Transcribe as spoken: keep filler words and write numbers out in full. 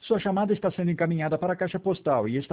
Sua chamada está sendo encaminhada para a caixa postal e está